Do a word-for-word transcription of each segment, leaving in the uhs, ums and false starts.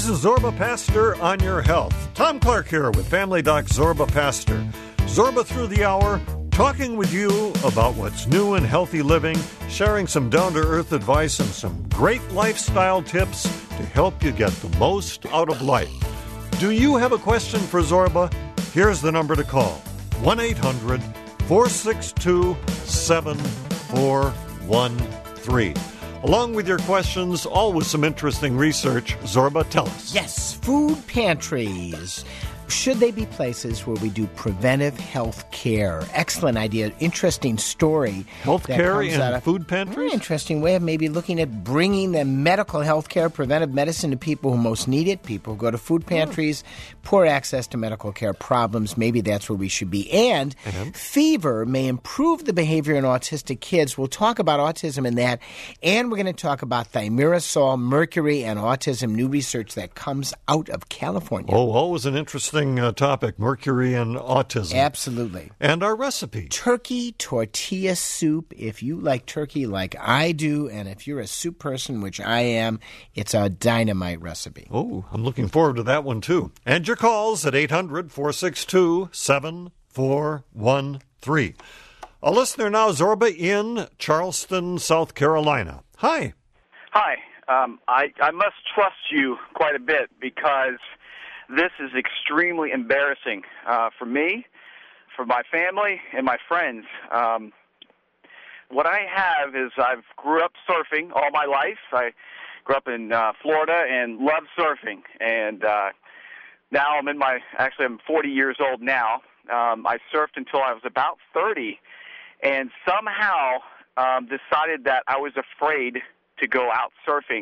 is Zorba Pastor on your health. Tom Clark here with Family Doc Zorba Pastor. Zorba through the hour, talking with you about what's new in healthy living, sharing some down-to-earth advice and some great lifestyle tips to help you get the most out of life. Do you have a question for Zorba? Here's the number to call, one eight hundred four six two seven four one three. Along with your questions, always some interesting research. Zorba, tell us. Yes, food pantries. Should they be places where we do preventive health care? Excellent idea. Interesting story. Health care in of, food pantries? Very interesting way of maybe looking at bringing the medical health care, preventive medicine to people who most need it, people who go to food pantries, oh. poor access to medical care problems. Maybe that's where we should be. And uh-huh. fever may improve the behavior in autistic kids. We'll talk about autism in that. And we're going to talk about thimerosal, mercury, and autism, new research that comes out of California. Oh, always an interesting Uh, topic, mercury and autism. Absolutely. And our recipe. Turkey tortilla soup. If you like turkey like I do, and if you're a soup person, which I am, it's a dynamite recipe. Oh, I'm looking forward to that one, too. And your calls at eight hundred four six two seven four one three. A listener now, Zorba, in Charleston, South Carolina. Hi. Hi. Um, I, I must trust you quite a bit because this is extremely embarrassing uh, for me, for my family, and my friends. Um, what I have is I've grew up surfing all my life. I grew up in uh, Florida and love surfing. And uh, now I'm in my, actually I'm forty years old now. Um, I surfed until I was about thirty and somehow um, decided that I was afraid to go out surfing.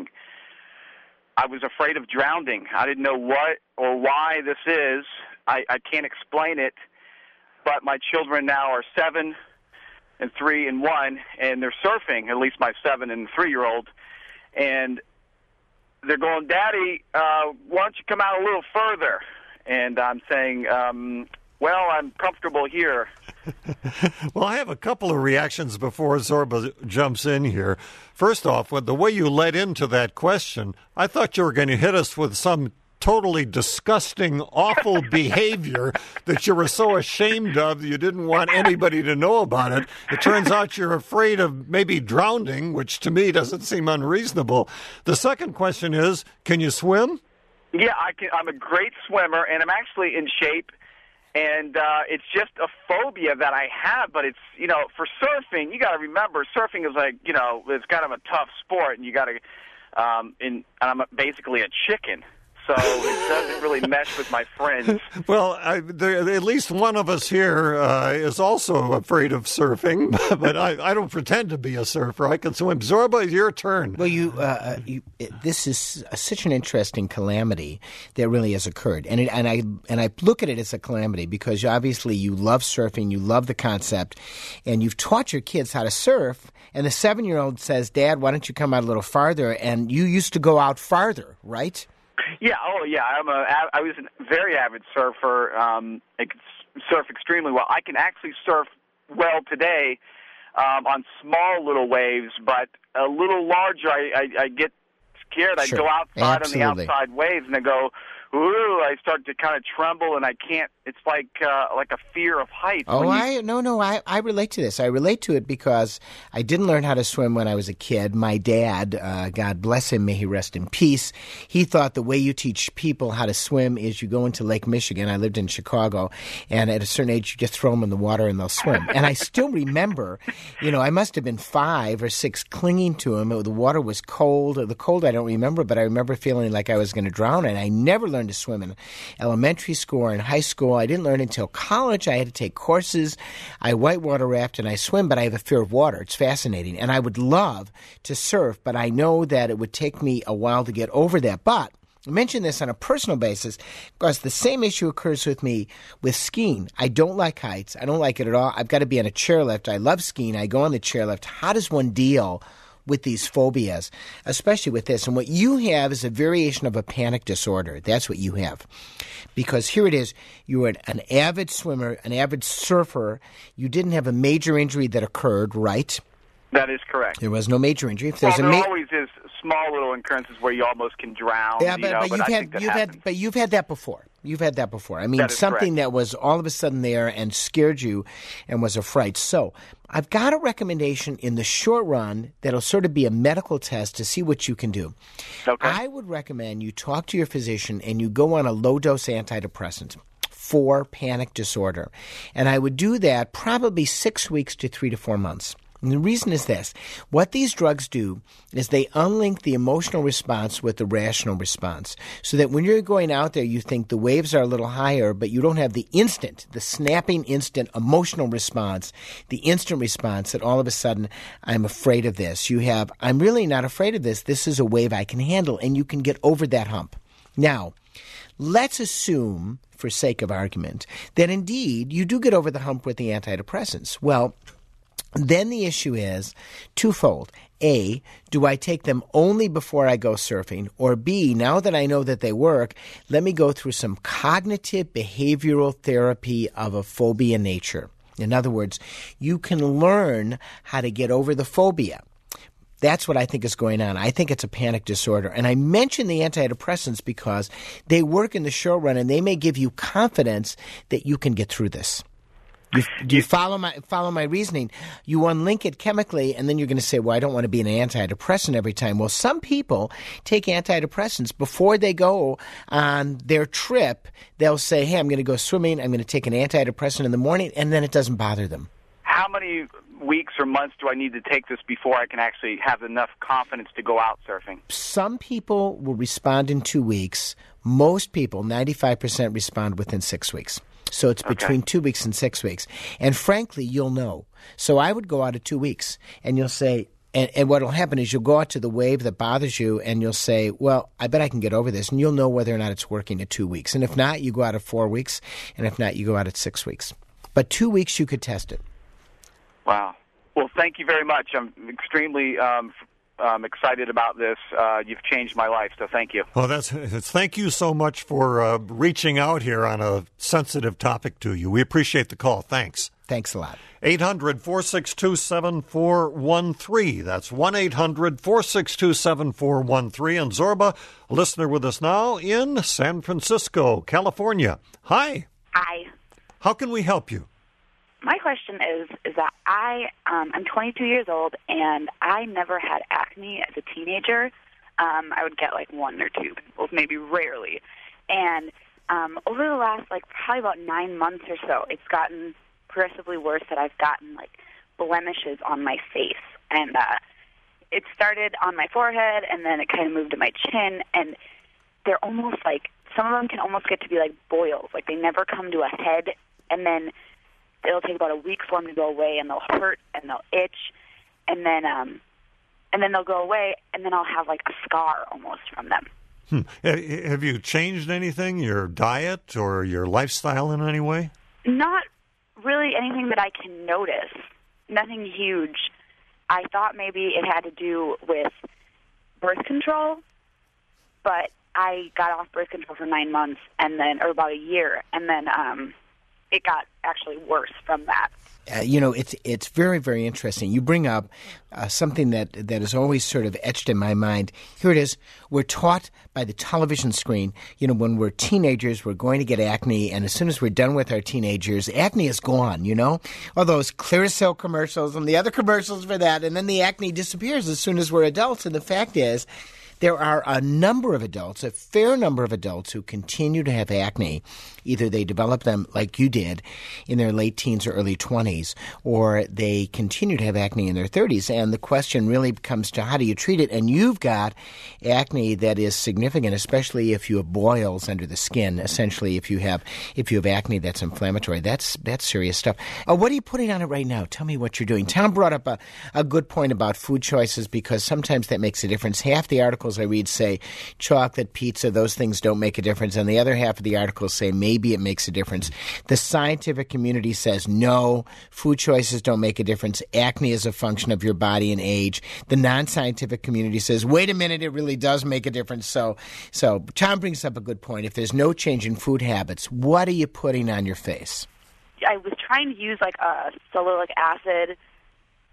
I was afraid of drowning. I didn't know what or why this is. I, I can't explain it, but my children now are seven and three and one, and they're surfing, at least my seven and three-year-old, and they're going, Daddy, uh, why don't you come out a little further? And I'm saying, um, well, I'm comfortable here. Well, I have a couple of reactions before Zorba jumps in here. First off, with the way you led into that question, I thought you were going to hit us with some totally disgusting, awful behavior that you were so ashamed of that you didn't want anybody to know about it. It turns out you're afraid of maybe drowning, which to me doesn't seem unreasonable. The second question is, can you swim? Yeah, I can. I'm a great swimmer, and I'm actually in shape. And uh, it's just a phobia that I have, but it's, you know, for surfing, you got to remember, surfing is like, you know, it's kind of a tough sport, and you got to, um, and I'm basically a chicken. So it doesn't really mesh with my friends. Well, I, there, at least one of us here uh, is also afraid of surfing, but I, I don't pretend to be a surfer. I can swim. Zorba, your turn. Well, you, uh, you it, this is such an interesting calamity that really has occurred, and it, and I and I look at it as a calamity because obviously you love surfing, you love the concept, and you've taught your kids how to surf. And the seven-year-old says, "Dad, why don't you come out a little farther?" And you used to go out farther, right? Yeah, oh yeah, I'm a, I was a very avid surfer. Um, I could surf extremely well. I can actually surf well today um, on small little waves, but a little larger, I, I, I get scared. Sure. I go outside Absolutely. on the outside waves, and I go, ooh, I start to kind of tremble, and I can't, it's like uh, like a fear of heights. Oh, you, I no, no, I, I relate to this. I relate to it because I didn't learn how to swim when I was a kid. My dad, uh, God bless him, may he rest in peace, he thought the way you teach people how to swim is you go into Lake Michigan. I lived in Chicago, and at a certain age, you just throw them in the water and they'll swim. And I still remember, you know, I must have been five or six clinging to him. The water was cold. The cold I don't remember, but I remember feeling like I was going to drown, and I never learned to swim in elementary school or in high school. I didn't learn until college. I had to take courses. I whitewater raft and I swim, but I have a fear of water. It's fascinating. And I would love to surf, but I know that it would take me a while to get over that. But I mention this on a personal basis because the same issue occurs with me with skiing. I don't like heights. I don't like it at all. I've got to be on a chairlift. I love skiing. I go on the chairlift. How does one deal with these phobias, especially with this? And what you have is a variation of a panic disorder. That's what you have. Because here it is, you were an avid swimmer, an avid surfer. You didn't have a major injury that occurred, right? That is correct. There was no major injury. If there's well, a there ma- always is small little occurrences where you almost can drown. Yeah, you but, know, but but you've I had think that you've happens. had but you've had that before. You've had that before. I mean, That is something correct. that was all of a sudden there and scared you and was a fright. So I've got a recommendation in the short run that'll sort of be a medical test to see what you can do. Okay. I would recommend you talk to your physician and you go on a low-dose antidepressant for panic disorder. And I would do that probably six weeks to three to four months. And the reason is this. What these drugs do is they unlink the emotional response with the rational response. So that when you're going out there, you think the waves are a little higher, but you don't have the instant, the snapping instant emotional response, the instant response that all of a sudden, I'm afraid of this. You have, I'm really not afraid of this. This is a wave I can handle, and you can get over that hump. Now, let's assume, for sake of argument, that indeed you do get over the hump with the antidepressants. Well, then the issue is twofold. A, do I take them only before I go surfing? Or B, now that I know that they work, let me go through some cognitive behavioral therapy of a phobia nature. In other words, you can learn how to get over the phobia. That's what I think is going on. I think it's a panic disorder. And I mention the antidepressants because they work in the short run and they may give you confidence that you can get through this. You, do you follow my follow my reasoning? You unlink it chemically, and then you're going to say, well, I don't want to be an antidepressant every time. Well, some people take antidepressants before they go on their trip. They'll say, hey, I'm going to go swimming. I'm going to take an antidepressant in the morning, and then it doesn't bother them. How many weeks or months do I need to take this before I can actually have enough confidence to go out surfing? Some people will respond in two weeks. Most people, ninety-five percent, respond within six weeks. So it's between Okay. two weeks and six weeks. And frankly, you'll know. So I would go out at two weeks, and you'll say, and, and what will happen is you'll go out to the wave that bothers you, and you'll say, well, I bet I can get over this. And you'll know whether or not it's working at two weeks. And if not, you go out at four weeks. And if not, you go out at six weeks. But two weeks, you could test it. Wow. Well, thank you very much. I'm extremely um, um, excited about this. Uh, you've changed my life, so thank you. Well, that's it's, thank you so much for uh, reaching out here on a sensitive topic to you. We appreciate the call. Thanks. Thanks a lot. eight hundred, four six two, seven four one three. That's one eight hundred, four six two, seven four one three. And Zorba, a listener with us now in San Francisco, California. Hi. Hi. How can we help you? My question is is that I um, I'm twenty-two years old and I never had acne as a teenager. Um, I would get like one or two pimples, maybe rarely. And um, over the last like probably about nine months or so, it's gotten progressively worse. That I've gotten like blemishes on my face, and uh, it started on my forehead, and then it kind of moved to my chin, and they're almost like some of them can almost get to be like boils. Like they never come to a head, and then it'll take about a week for them to go away, and they'll hurt and they'll itch, and then um, and then they'll go away, and then I'll have like a scar almost from them. Hmm. Have you changed anything, your diet or your lifestyle in any way? Not really anything that I can notice. Nothing huge. I thought maybe it had to do with birth control, but I got off birth control for nine months, and then or about a year, and then um, it got actually worse from that. Uh, you know, it's it's very, very interesting. You bring up uh, something that, that is always sort of etched in my mind. Here it is. We're taught by the television screen, you know, when we're teenagers, we're going to get acne, and as soon as we're done with our teenagers, acne is gone, you know? All those Clearasil commercials and the other commercials for that, and then the acne disappears as soon as we're adults. And the fact is, there are a number of adults, a fair number of adults who continue to have acne. Either they develop them like you did in their late teens or early twenties, or they continue to have acne in their thirties. And the question really comes to how do you treat it? And you've got acne that is significant, especially if you have boils under the skin. Essentially, if you have if you have acne that's inflammatory, that's that's serious stuff. Uh, what are you putting on it right now? Tell me what you're doing. Tom brought up a, a good point about food choices because sometimes that makes a difference. Half the articles I read say chocolate, pizza, those things don't make a difference. And the other half of the articles say maybe it makes a difference. The scientific community says no, food choices don't make a difference. Acne is a function of your body and age. The non-scientific community says, wait a minute, it really does make a difference. So, so Tom brings up a good point. If there's no change in food habits, what are you putting on your face? I was trying to use like a salicylic acid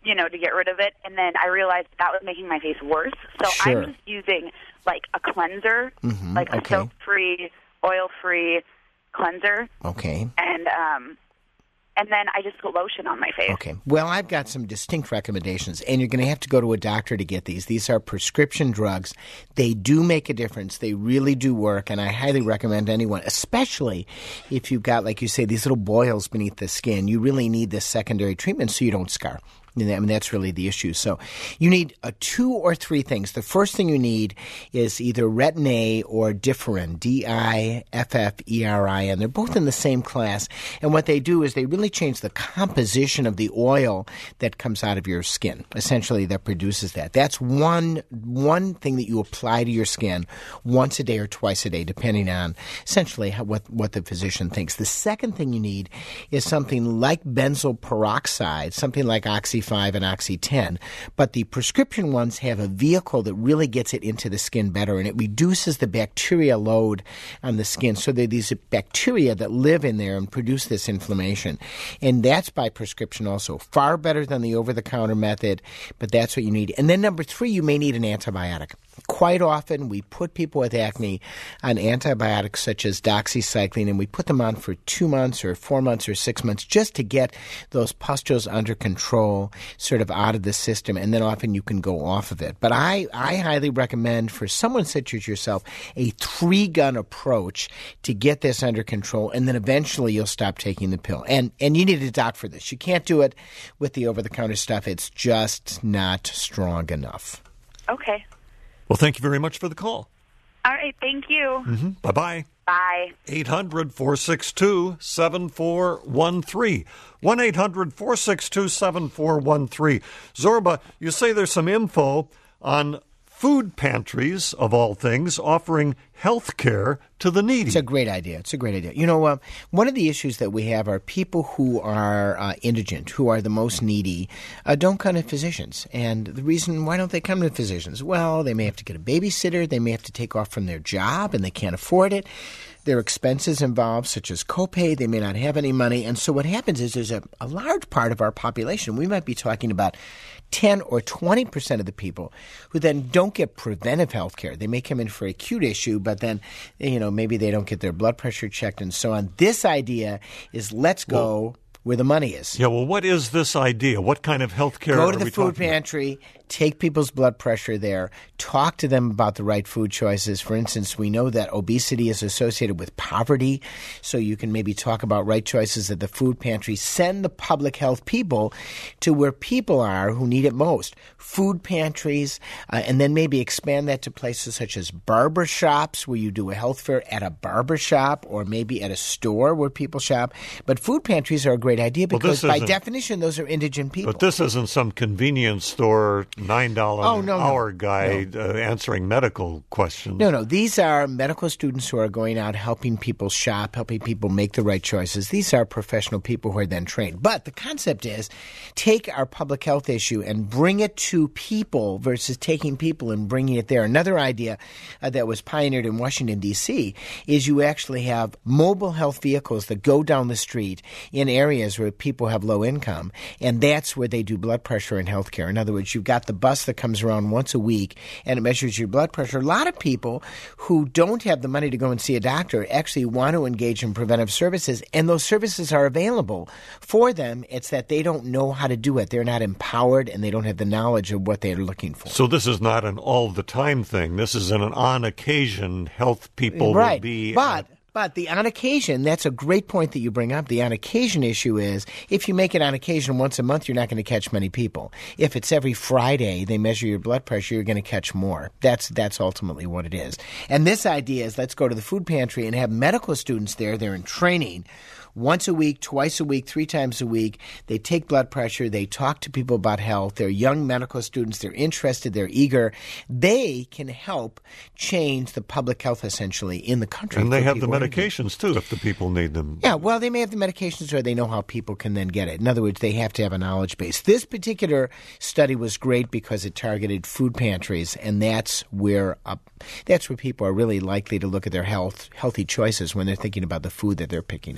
you know, to get rid of it. And then I realized that was making my face worse. So Sure. I'm just using, like, a cleanser, Mhm, like a okay. soap-free, oil-free cleanser. Okay. And, um... And then I just put lotion on my face. Okay. Well, I've got some distinct recommendations, and you're going to have to go to a doctor to get these. These are prescription drugs. They do make a difference. They really do work, and I highly recommend anyone, especially if you've got, like you say, these little boils beneath the skin. You really need this secondary treatment so you don't scar. I mean, that's really the issue. So you need uh, two or three things. The first thing you need is either Retin-A or Differin, D I F F E R I N. They're both in the same class. And what they do is they really change the composition of the oil that comes out of your skin, essentially, that produces that. That's one one thing that you apply to your skin once a day or twice a day, depending on essentially how, what, what the physician thinks. The second thing you need is something like benzoyl peroxide, something like Oxy five and Oxy ten, but the prescription ones have a vehicle that really gets it into the skin better, and it reduces the bacteria load on the skin. So there are these bacteria that live in there and produce this inflammation, and that's by prescription also. Far better than the over-the-counter method, but that's what you need. And then number three, you may need an antibiotic. Quite often, we put people with acne on antibiotics such as doxycycline, and we put them on for two months or four months or six months just to get those pustules under control, sort of out of the system, and then often you can go off of it. But I, I highly recommend for someone such as yourself a three-gun approach to get this under control, and then eventually you'll stop taking the pill. And, and you need a doc for this. You can't do it with the over-the-counter stuff. It's just not strong enough. Okay. Well, thank you very much for the call. All right. Thank you. Mm-hmm. Bye-bye. Bye. eight hundred, four six two, seven four one three. one eight hundred, four six two, seven four one three. Zorba, you say there's some info on food pantries, of all things, offering health care to the needy. It's a great idea. It's a great idea. You know, uh, one of the issues that we have are people who are uh, indigent, who are the most needy, uh, don't come to physicians. And the reason, why don't they come to physicians? Well, they may have to get a babysitter. They may have to take off from their job, and they can't afford it. There are expenses involved, such as copay. They may not have any money. And so what happens is there's a, a large part of our population, we might be talking about ten or twenty percent of the people who then don't get preventive health care. They may come in for an acute issue, but then, you know, maybe they don't get their blood pressure checked and so on. This idea is let's go well, where the money is. Yeah, well, what is this idea? What kind of health care Go are to the we food talking pantry, about? Take people's blood pressure there, talk to them about the right food choices. For instance, we know that obesity is associated with poverty, so you can maybe talk about right choices at the food pantry. Send the public health people to where people are who need it most. Food pantries, uh, and then maybe expand that to places such as barber shops where you do a health fair at a barber shop or maybe at a store where people shop. But food pantries are a great idea because well, by definition those are indigent people. But this isn't some convenience store nine dollars oh, an no, hour no, guy no. Uh, answering medical questions. No, no. These are medical students who are going out helping people shop, helping people make the right choices. These are professional people who are then trained. But the concept is take our public health issue and bring it to people versus taking people and bringing it there. Another idea uh, that was pioneered in Washington, D C is you actually have mobile health vehicles that go down the street in areas where people have low income, and that's where they do blood pressure and health care. In other words, you've got the bus that comes around once a week and it measures your blood pressure. A lot of people who don't have the money to go and see a doctor actually want to engage in preventive services, and those services are available for them. It's that they don't know how to do it. They're not empowered and they don't have the knowledge of what they're looking for. So this is not an all-the-time thing. This is an on-occasion health people right. will be... But But the on occasion, that's a great point that you bring up. The on occasion issue is if you make it on occasion once a month, you're not going to catch many people. If it's every Friday, they measure your blood pressure, you're going to catch more. That's that's ultimately what it is. And this idea is let's go to the food pantry and have medical students there. They're in training. Once a week, twice a week, three times a week. They take blood pressure. They talk to people about health. They're young medical students. They're interested. They're eager. They can help change the public health, essentially, in the country. And they have the medications, too, if the people need them. Yeah, well, they may have the medications or they know how people can then get it. In other words, they have to have a knowledge base. This particular study was great because it targeted food pantries, and that's where uh, that's where people are really likely to look at their health, healthy choices when they're thinking about the food that they're picking up. Yeah, interesting.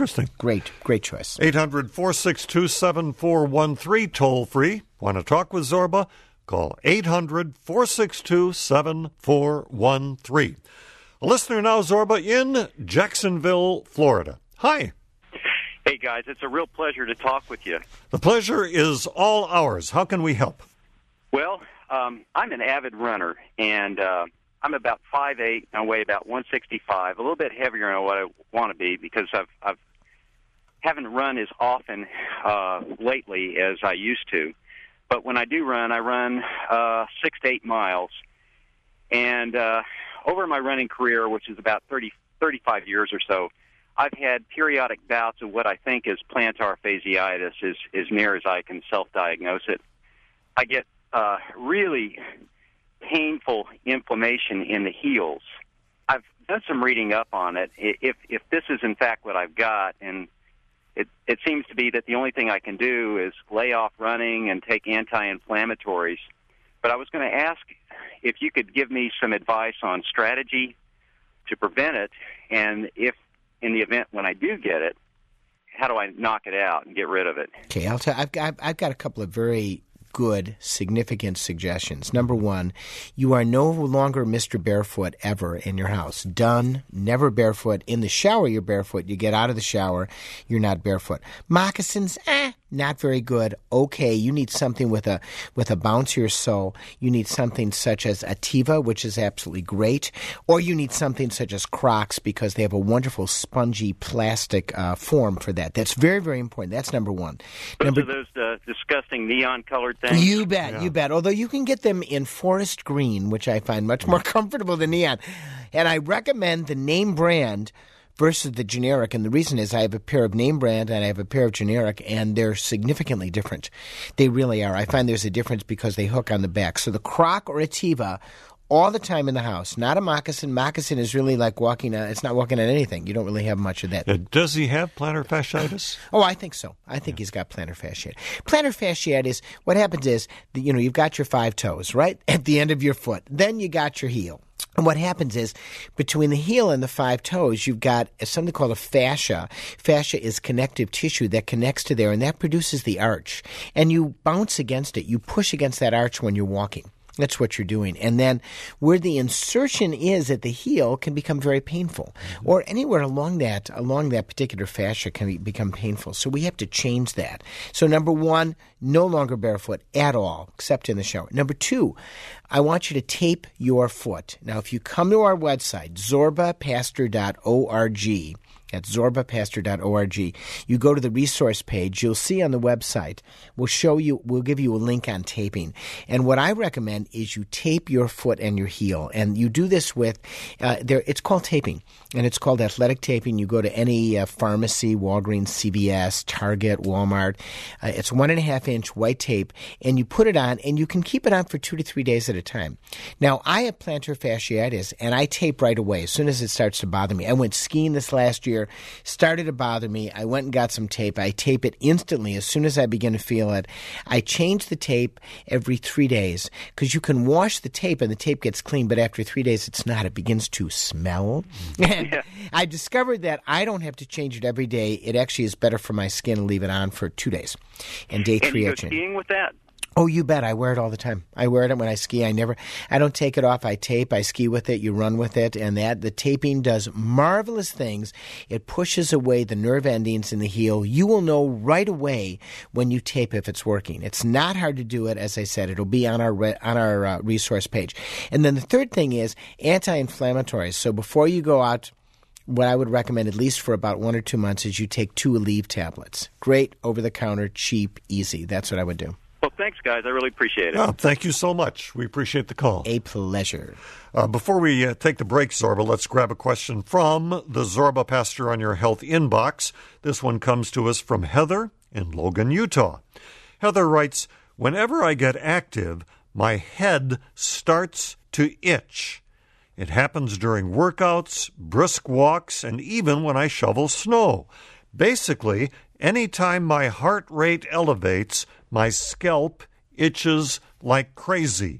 Interesting. Great, great choice. eight hundred, four six two, seven four one three, toll free. Want to talk with Zorba? Call eight hundred, four six two, seven four one three. A listener now, Zorba, in Jacksonville, Florida. Hi. Hey, guys, it's a real pleasure to talk with you. The pleasure is all ours. How can we help? Well, um, I'm an avid runner, and uh, I'm about five eight, and I weigh about one sixty-five, a little bit heavier than what I want to be because I've, I've haven't run as often uh, lately as I used to. But when I do run, I run uh, six to eight miles. And uh, over my running career, which is about thirty, thirty-five years or so, I've had periodic bouts of what I think is plantar fasciitis, as, as near as I can self-diagnose it. I get uh, really painful inflammation in the heels. I've done some reading up on it. If if this is in fact what I've got, and it, it seems to be that the only thing I can do is lay off running and take anti-inflammatories. But I was going to ask if you could give me some advice on strategy to prevent it, and if in the event when I do get it, how do I knock it out and get rid of it? Okay, I'll tell. I've got I've got a couple of very good, significant suggestions. Number one, you are no longer Mister Barefoot ever in your house. Done. Never barefoot. In the shower, you're barefoot. You get out of the shower, you're not barefoot. Moccasins, eh, not very good. Okay, you need something with a with a bouncier sole. You need something such as Ativa, which is absolutely great, or you need something such as Crocs because they have a wonderful spongy plastic uh, form for that. That's very, very important. That's number one. Those number, are those uh, disgusting neon-colored things? You bet, Yeah. you bet. Although you can get them in forest green, which I find much more comfortable than neon. And I recommend the name brand versus the generic. And the reason is I have a pair of name brand and I have a pair of generic, and they're significantly different. They really are. I find there's a difference because they hook on the back. So the Croc or Ativa, all the time in the house. Not a moccasin. Moccasin is really like walking on, it's not walking on anything. You don't really have much of that. Uh, does he have plantar fasciitis? Oh, I think so. I think he's got plantar fasciitis. Plantar fasciitis, what happens is, that, you know, you've got your five toes, right, at the end of your foot. Then you got your heel. And what happens is, between the heel and the five toes, you've got something called a fascia. Fascia is connective tissue that connects to there, and that produces the arch. And you bounce against it. You push against that arch when you're walking. That's what you're doing. And then where the insertion is at the heel can become very painful. Mm-hmm. Or anywhere along that along that particular fascia can be, become painful. So we have to change that. So number one, no longer barefoot at all, except in the shower. Number two, I want you to tape your foot. Now, if you come to our website, zorba pastor dot org, at zorba pastor dot org. You go to the resource page. You'll see on the website, we'll show you, we'll give you a link on taping. And what I recommend is you tape your foot and your heel. And you do this with, uh, there. it's called taping, and it's called athletic taping. You go to any uh, pharmacy, Walgreens, C V S, Target, Walmart. Uh, it's one and a half inch white tape, and you put it on, and you can keep it on for two to three days at a time. Now, I have plantar fasciitis, and I tape right away as soon as it starts to bother me. I went skiing this last year. Started to bother me. I went and got some tape. I tape it instantly as soon as I begin to feel it. I change the tape every three days because you can wash the tape and the tape gets clean, but after three days it's not. It begins to smell. And Yeah. I discovered that I don't have to change it every day. It actually is better for my skin to leave it on for two days. And day And three you I go change. skiing with that? Oh, you bet. I wear it all the time. I wear it when I ski. I never, I don't take it off. I tape. I ski with it. You run with it. And that, the taping does marvelous things. It pushes away the nerve endings in the heel. You will know right away when you tape if it's working. It's not hard to do it. As I said, it'll be on our, re, on our uh, resource page. And then the third thing is anti-inflammatories. So before you go out, what I would recommend, at least for about one or two months, is you take two Aleve tablets. Great, over-the-counter, cheap, easy. That's what I would do. Well, thanks, guys. I really appreciate it. Oh, thank you so much. We appreciate the call. A pleasure. Uh, before we uh, take the break, Zorba, let's grab a question from the Zorba Pastor on Your Health inbox. This one comes to us from Heather in Logan, Utah. Heather writes, whenever I get active, my head starts to itch. It happens during workouts, brisk walks, and even when I shovel snow. Basically, anytime my heart rate elevates, my scalp itches like crazy.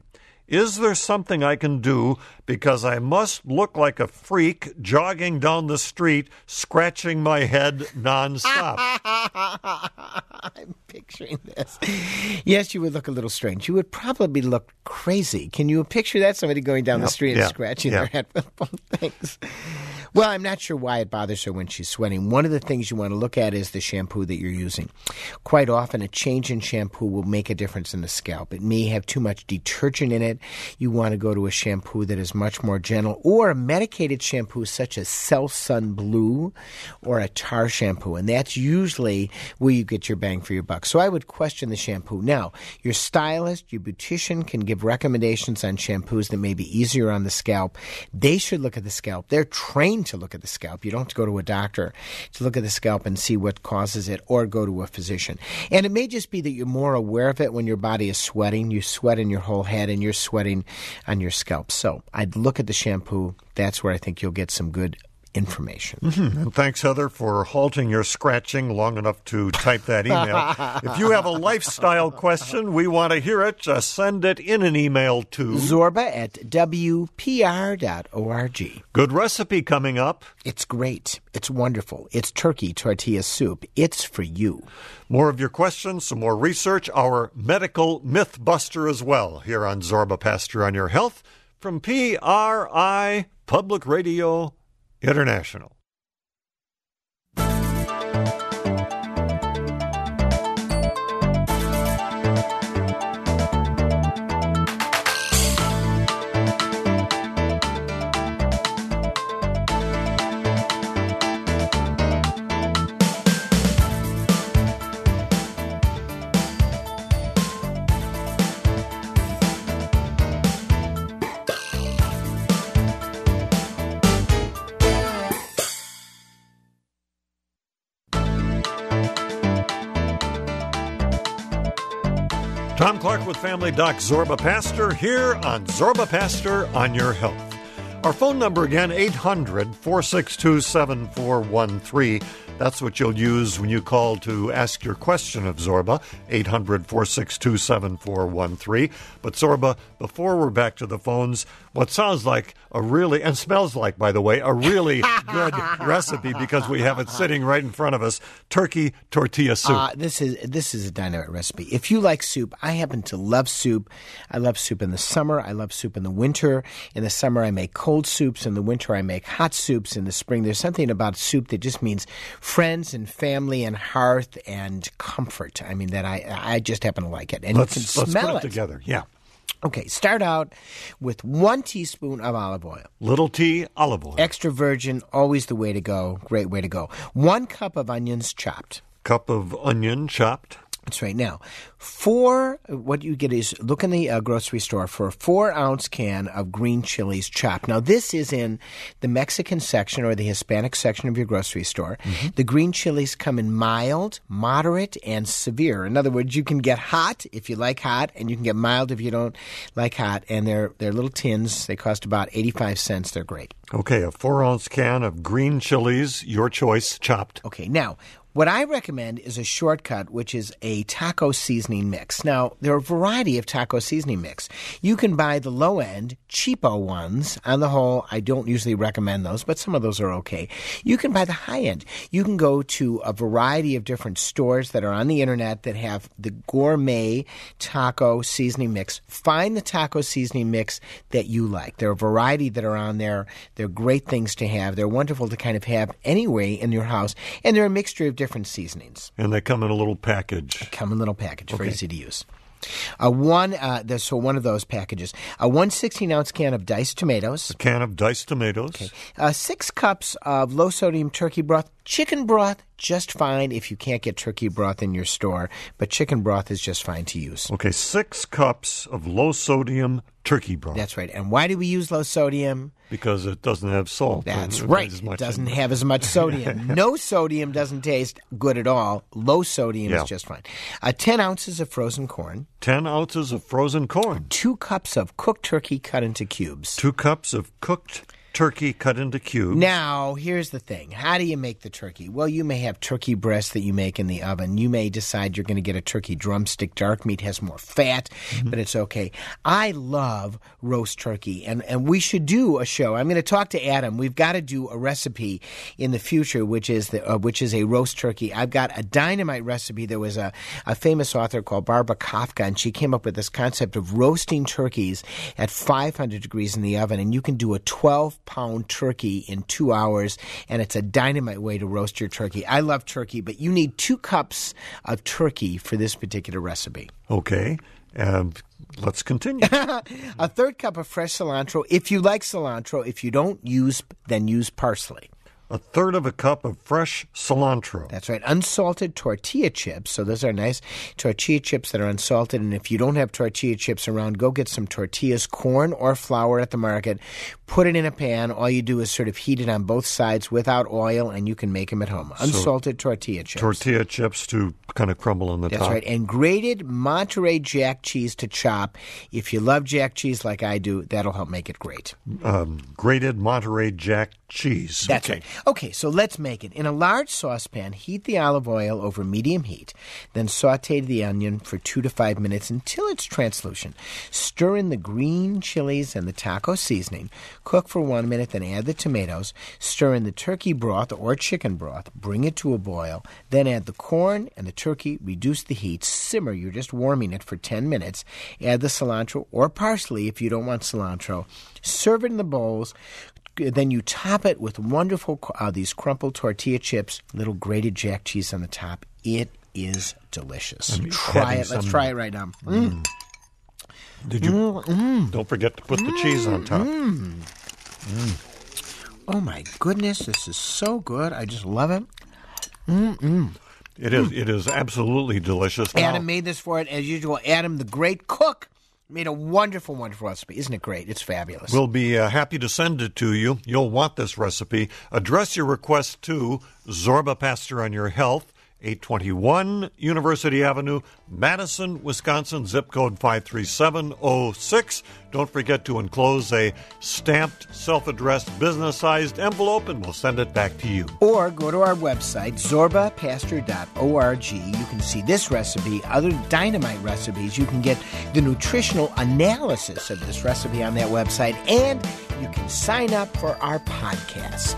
Is there something I can do because I must look like a freak jogging down the street, scratching my head nonstop? I'm picturing this. Yes, you would look a little strange. You would probably look crazy. Can you picture that? Somebody going down Yep. the street Yeah. and scratching Yeah. their head with both things. Well, I'm not sure why it bothers her when she's sweating. One of the things you want to look at is the shampoo that you're using. Quite often, a change in shampoo will make a difference in the scalp. It may have too much detergent in it. You want to go to a shampoo that is much more gentle, or a medicated shampoo such as Selsun Blue or a tar shampoo, and that's usually where you get your bang for your buck. So I would question the shampoo. Now, your stylist, your beautician can give recommendations on shampoos that may be easier on the scalp. They should look at the scalp. They're trained to look at the scalp. You don't have to go to a doctor to look at the scalp and see what causes it, or go to a physician. And it may just be that you're more aware of it when your body is sweating. You sweat in your whole head and you're sweating on your scalp. So I'd look at the shampoo. That's where I think you'll get some good information. Mm-hmm. And thanks, Heather, for halting your scratching long enough to type that email. If you have a lifestyle question, we want to hear it. Just send it in an email to Zorba at W P R dot org. Good recipe coming up. It's great. It's wonderful. It's turkey tortilla soup. It's for you. More of your questions, some more research, our medical myth buster as well, here on Zorba Pastor on Your Health from P R I Public Radio International. Tom Clark with Family Doc Zorba Pastor here on Zorba Pastor on Your Health. Our phone number again, eight hundred, four six two, seven four one three. That's what you'll use when you call to ask your question of Zorba, eight hundred, four six two, seven four one three. But Zorba, before we're back to the phones, what sounds like a really, and smells like, by the way, a really good recipe because we have it sitting right in front of us, turkey tortilla soup. Uh, this is this is a dynamite recipe. If you like soup, I happen to love soup. I love soup in the summer. I love soup in the winter. In the summer, I make cold soups. In the winter, I make hot soups. In the spring, there's something about soup that just means friends and family and hearth and comfort. I mean, that I I just happen to like it. And let's, you can let's smell put it, it together. Yeah. Okay, start out with one teaspoon of olive oil. Little T olive oil. Extra virgin, always the way to go. Great way to go. One cup of onions chopped. Cup of onion chopped. That's right. Now, four, what you get is, look in the uh, grocery store for a four-ounce can of green chilies chopped. Now, this is in the Mexican section or the Hispanic section of your grocery store. Mm-hmm. The green chilies come in mild, moderate, and severe. In other words, you can get hot if you like hot, and you can get mild if you don't like hot. And they're, they're little tins. They cost about eighty-five cents. They're great. Okay, a four-ounce can of green chilies, your choice, chopped. Okay, now, what I recommend is a shortcut, which is a taco seasoning mix. Now, there are a variety of taco seasoning mix. You can buy the low-end, cheapo ones. On the whole, I don't usually recommend those, but some of those are okay. You can buy the high-end. You can go to a variety of different stores that are on the internet that have the gourmet taco seasoning mix. Find the taco seasoning mix that you like. There are a variety that are on there. They're great things to have. They're wonderful to kind of have anyway in your house, and they're a mixture of different different seasonings. And they come in a little package. They come in a little package, okay. Very easy to use. A one, uh, there's, so one of those packages. A one sixteen-ounce can of diced tomatoes. A can of diced tomatoes. Okay. Uh, six cups of low-sodium turkey broth. Chicken broth, just fine if you can't get turkey broth in your store, but chicken broth is just fine to use. Okay, six cups of low-sodium turkey broth. That's right. And why do we use low sodium? Because it doesn't have salt. That's right. It doesn't have as much sodium. No sodium doesn't taste good at all. Low sodium yeah. is just fine. Uh, ten ounces of frozen corn. Ten ounces of frozen corn. Two cups of cooked turkey cut into cubes. Two cups of cooked turkey cut into cubes. Now, here's the thing. How do you make the turkey? Well, you may have turkey breast that you make in the oven. You may decide you're going to get a turkey drumstick. Dark meat has more fat, mm-hmm. but it's okay. I love roast turkey, and, and we should do a show. I'm going to talk to Adam. We've got to do a recipe in the future, which is the uh, which is a roast turkey. I've got a dynamite recipe. There was a, a famous author called Barbara Kafka, and she came up with this concept of roasting turkeys at five hundred degrees in the oven, and you can do a twelve-pound turkey in two hours, and it's a dynamite way to roast your turkey. I love turkey, but you need two cups of turkey for this particular recipe. Okay. Um, let's continue. A third cup of fresh cilantro. If you like cilantro, if you don't use, then use parsley. A third of a cup of fresh cilantro. That's right. Unsalted tortilla chips. So those are nice tortilla chips that are unsalted. And if you don't have tortilla chips around, go get some tortillas, corn or flour at the market. Put it in a pan. All you do is sort of heat it on both sides without oil, and you can make them at home. Unsalted so, tortilla chips. Tortilla chips to kind of crumble on the That's top. That's right. And grated Monterey Jack cheese to chop. If you love Jack cheese like I do, that'll help make it great. Um, grated Monterey Jack cheese. That's okay. right. Okay, so let's make it. In a large saucepan, heat the olive oil over medium heat. Then saute the onion for two to five minutes until it's translucent. Stir in the green chilies and the taco seasoning. Cook for one minute, then add the tomatoes. Stir in the turkey broth or chicken broth. Bring it to a boil. Then add the corn and the turkey. Reduce the heat. Simmer. You're just warming it for ten minutes. Add the cilantro or parsley if you don't want cilantro. Serve it in the bowls. Then you top it with wonderful, uh, these crumpled tortilla chips, little grated Jack cheese on the top. It is delicious. Try it. Let's try it right now. Mm. Mm. Did you? Mm, mm. Don't forget to put the mm, cheese on top. Mm. Mm. Oh, my goodness. This is so good. I just love it. Mm-mm. It is, it is absolutely delicious. Adam now, made this for it, as usual. Adam, the great cook, made a wonderful, wonderful recipe. Isn't it great? It's fabulous. We'll be uh, happy to send it to you. You'll want this recipe. Address your request to Zorba Pastor on Your Health, eight twenty-one University Avenue, Madison, Wisconsin, zip code five three seven oh six. Don't forget to enclose a stamped, self-addressed, business-sized envelope, and we'll send it back to you. Or go to our website, zorba pastor dot org. You can see this recipe, other dynamite recipes. You can get the nutritional analysis of this recipe on that website, and you can sign up for our podcast.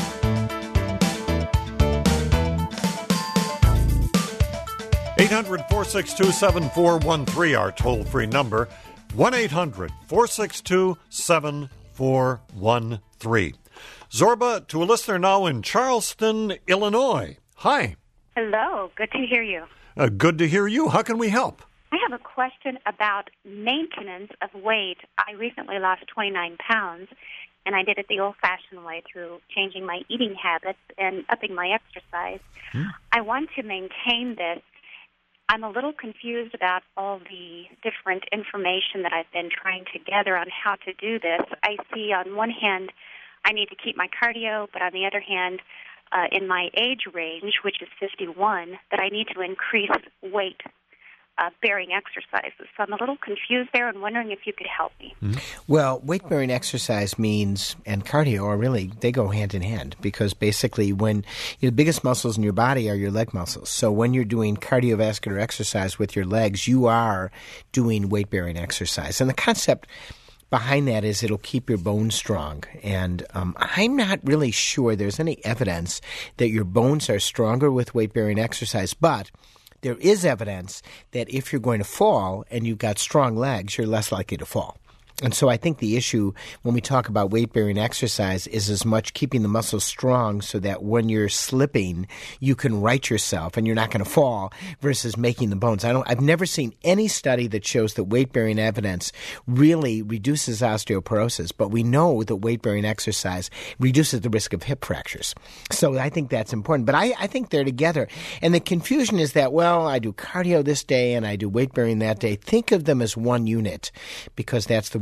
eight hundred, four six two, seven four one three, our toll-free number. one eight hundred, four six two, seven four one three. Zorba, to a listener now in Charleston, Illinois. Hi. Hello. Good to hear you. Uh, good to hear you. How can we help? I have a question about maintenance of weight. I recently lost twenty-nine pounds, and I did it the old-fashioned way through changing my eating habits and upping my exercise. Hmm. I want to maintain this. I'm a little confused about all the different information that I've been trying to gather on how to do this. I see on one hand I need to keep my cardio, but on the other hand, uh, in my age range, which is fifty-one, that I need to increase weight uh, bearing exercises. So I'm a little confused there and wondering if you could help me. Mm-hmm. Well, weight-bearing exercise means, and cardio are really, they go hand in hand, because basically when you know, the biggest muscles in your body are your leg muscles. So when you're doing cardiovascular exercise with your legs, you are doing weight-bearing exercise. And the concept behind that is it'll keep your bones strong. And um, I'm not really sure there's any evidence that your bones are stronger with weight-bearing exercise, but there is evidence that if you're going to fall and you've got strong legs, you're less likely to fall. And so I think the issue when we talk about weight-bearing exercise is as much keeping the muscles strong so that when you're slipping, you can right yourself and you're not going to fall versus making the bones. I don't, I've never seen any study that shows that weight-bearing evidence really reduces osteoporosis, but we know that weight-bearing exercise reduces the risk of hip fractures. So I think that's important. But I, I think they're together. And the confusion is that, well, I do cardio this day and I do weight-bearing that day. Think of them as one unit because that's the way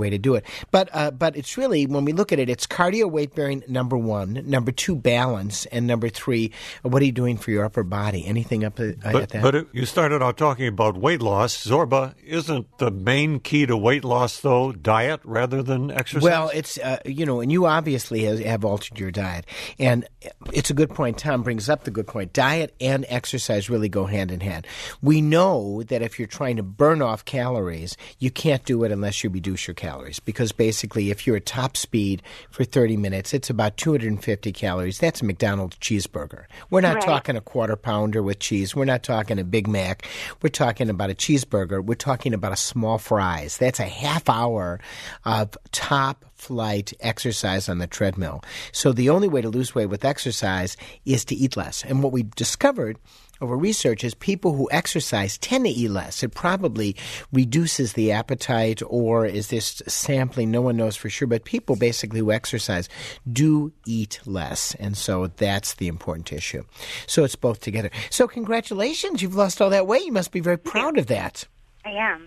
way to do it. But uh, but it's really, when we look at it, it's cardio, weight bearing, number one. Number two, balance. And number three, what are you doing for your upper body? Anything up at, but, at that? But it, you started out talking about weight loss. Zorba, isn't the main key to weight loss, though, diet rather than exercise? Well, it's, uh, you know, and you obviously have, have altered your diet. And it's a good point. Tom brings up the good point. Diet and exercise really go hand in hand. We know that if you're trying to burn off calories, you can't do it unless you reduce your calories, because basically if you're at top speed for thirty minutes, it's about two hundred fifty calories. That's a McDonald's cheeseburger. We're not Right. talking a quarter pounder with cheese. We're not talking a Big Mac. We're talking about a cheeseburger. We're talking about a small fries. That's a half hour of top flight exercise on the treadmill. So the only way to lose weight with exercise is to eat less. And what we discovered over research is people who exercise tend to eat less. It probably reduces the appetite, or is this sampling? No one knows for sure. But people basically who exercise do eat less. And so that's the important issue. So it's both together. So congratulations. You've lost all that weight. You must be very proud of that. I am.